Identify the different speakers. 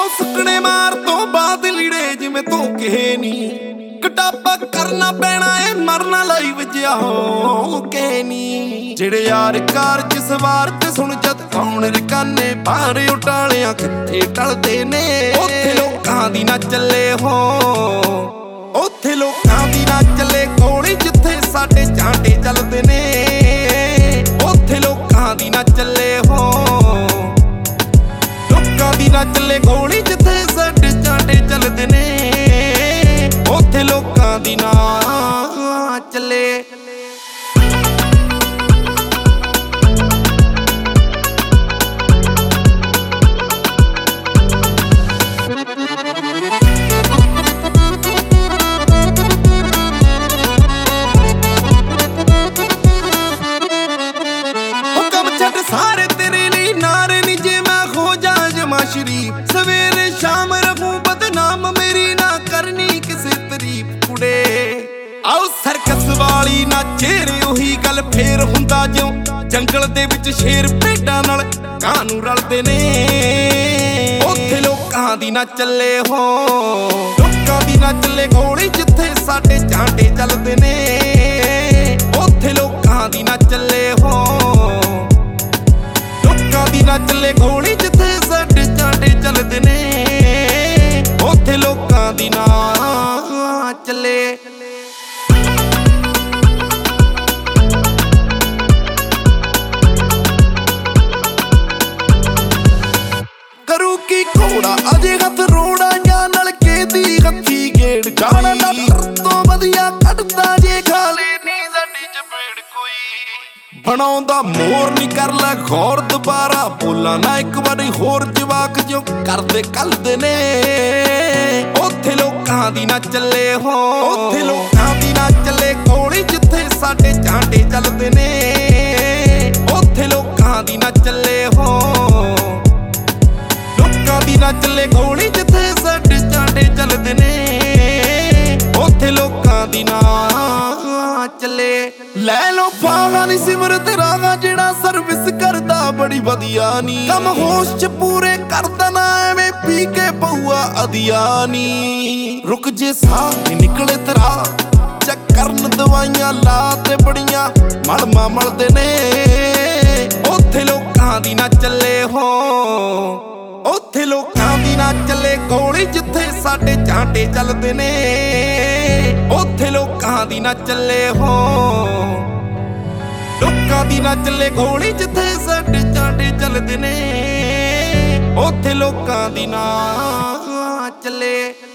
Speaker 1: ਸੁੱਕਣੇ ਮਾਰ ਤੋਂ ਬਾਅਦ ਲੀੜੇ ਜਿਵੇਂ ਧੋਕੇ ਨੀ ਕਟਾਪਾ ਕਰਨਾ ਪੈਣਾ ਏ ਮਰਨਾ ਲਈ ਵਜਿਆ ਹੋ ਕੇ ਨੀ ਜਿਹੜੇ ਯਾਰ ਕਾਰ ਚ ਸਵਾਰ ਤੇ ਸੁਣ ਜਦ ਕੌਣ ਰਕਾਨੇ ਬਾਹਰ ਉਟਾਲਿਆਂ ਕਿੱਥੇ ਟਲਦੇ ਨੇ ਉੱਥੇ ਲੋਕਾਂ ਦੀ ਨਾ ਚੱਲੇ ਹੋ ਉੱਥੇ ਲੋਕਾਂ ਦੀ ਨਾ ਚੱਲੇ ਗੋਲੀ ਜਿੱਥੇ ਸਾਡੇ ਝਾਂਡੇ ਚੱਲਦੇ ਨੇ ਉੱਥੇ ਲੋਕਾਂ ਦੀ ਨਾ ਚੱਲੇ ਹੋ ਲੋਕਾਂ ਦੀ ਨਾ ਚੱਲੇ ਗੋਲੀ ਜਿੱਥੇ ਸਾਡੇ ਝਾਂਡੇ ਚੱਲਦੇ ਨੇ ਉੱਥੇ ਲੋਕਾਂ ਦੀ ਨਾ ਚੱਲੇ ਸਾਰੇ ਤੇਰੇ ਲਈ ਨਾਰੇ ਨੀ ਜੇ ਮੈਂ ਹੋ ਜਾ ਜਮਾ ਸ਼ਰੀਫ ਸਵੇਰੇ ਸ਼ਾਮ ਰਹੂੰ ਬਦਨਾਮ ਮੇਰੀ ਨਾ ਕਰਨੀ ਕਿਸੇ ਤਾਰੀਫ ਕੁੜੇ ਆਓ ਸਰਕਸ ਵਾਲੀ ਨਾ ਚਿਹਰੇ ਉਹੀ ਗੱਲ ਫੇਰ ਹੁੰਦਾ ਜਿਉਂ ਜੰਗਲ ਦੇ ਵਿੱਚ ਸ਼ੇਰ ਭੇਡਾਂ ਨਾਲ ਕਾਂ ਨੂੰ ਰਲਦੇ ਨੇ ਉੱਥੇ ਲੋਕਾਂ ਦੀ ਨਾ ਚੱਲੇ ਹੋ ਲੋਕਾਂ ਦੀ ਨਾ ਚੱਲੇ ਗੋਲੀ ਜਿੱਥੇ ਸਾਡੇ ਝਾਂਡੇ ਚੱਲਦੇ ਨੇ ਉੱਥੇ ਲੋਕਾਂ ਦੀ ਨਾ ਚੱਲੇ ਹੋ ਦੀ ਨਾ ਚੱਲੇ ਗੋਲੀ ਜਿੱਥੇ ਸਾਡੇ ਝਾਂਡੇ ਚੱਲਦੇ ਨੇ ਉੱਥੇ ਲੋਕਾਂ ਦੀ ਨਾ ਚੱਲੇ ਕਰੂ ਕੀ ਘੋੜਾ ਅਜੇ ਹੱਥ ਰੋੜਾ ਜਾਂ ਨਲਕੇ ਦੀ ਹੱਥੀ ਗੇੜ ਜਾਣਾ ਨਾ ਤੋਂ ਵਧੀਆ ਕੱਢਦਾ ਜੇ ਖਾਲੇ ਨੀ ਸਾਡੀ ਚਪੇੜ ਕੋਈ ਬਣਾਉਂਦਾ ਮੋਰ ਨੀ ਕਰ ਲੈ ਗੌਰ ਦੁਬਾਰਾ ਬੋਲਾਂ ਨਾ ਇੱਕ ਵਾਰੀ ਹੋਰ ਜਵਾਕ ਜੋ ਕਰਦੇ ਕੱਲਦੇ ਨੇ ਉੱਥੇ ਲੋਕਾਂ ਦੀ ਨਾ ਚੱਲੇ ਹੋ ਉੱਥੇ ਲੋਕਾਂ ਦੀ ਨਾ ਚੱਲੇ ਗੋਲੀ ਜਿੱਥੇ ਸਾਡੇ ਝਾਂਡੇ ਚੱਲਦੇ ਨੇ ਉੱਥੇ ਲੋਕਾਂ ਦੀ ਨਾ ਚੱਲੇ ਹੋ ਲੋਕਾਂ ਦੀ ਨਾ ਚੱਲੇ ਗੋਲੀ ਜਿੱਥੇ ਸਾਡੇ ਝਾਂਡੇ ਚੱਲਦੇ ਨੇ ਉੱਥੇ ਲੋਕਾਂ ਦੀ ਨਾ ਚੱਲੇ ਲੈ ਲੋ ਫਾਹਾ ਨੀ ਸਿਮਰਤ ਰਾਗਾ ਜਿਹੜਾ ਸਰਵਿਸ ਕਰਦਾ ਬੜੀ ਵਧੀਆ ਨੀ ਕੰਮ ਹੋਸ਼ ਚ ਪੂਰੇ ਕਰਦਾ ਨਾ ਐਵੇਂ ਪੀ ਕੇ ਪਊਆ ਅਧਿਆ ਨੀ ਰੁਕ ਜੇ ਸਾਹ ਨਿਕਲੇ ਤਰਾ ਚੱਕ ਕਰਨ ਦਵਾਈਆਂ ਲਾ ਤੇ ਬੜੀਆਂ ਮਲਮਾ ਮਲਦੇ ਨੇ ਉੱਥੇ ਲੋਕਾਂ ਦੀ ਨਾ ਚੱਲੇ ਹੋ ਉੱਥੇ ਲੋਕਾਂ ਦੀ ਨਾ ਚੱਲੇ ਗੋਲੀ ਜਿੱਥੇ ਸਾਡੇ ਝਾਂਡੇ ਚੱਲਦੇ ਨੇ ਉੱਥੇ ਲੋਕਾਂ ਦੀ ਨਾ ਚੱਲੇ ਹੋ ਲੋਕਾਂ ਦੀ ਨਾ ਚੱਲੇ ਗੋਲੀ ਜਿੱਥੇ ਸਾਡੇ ਝਾਂਡੇ ਚੱਲਦੇ ਨੇ ਉੱਥੇ ਲੋਕਾਂ ਦੀ ਨਾ ਚੱਲੇ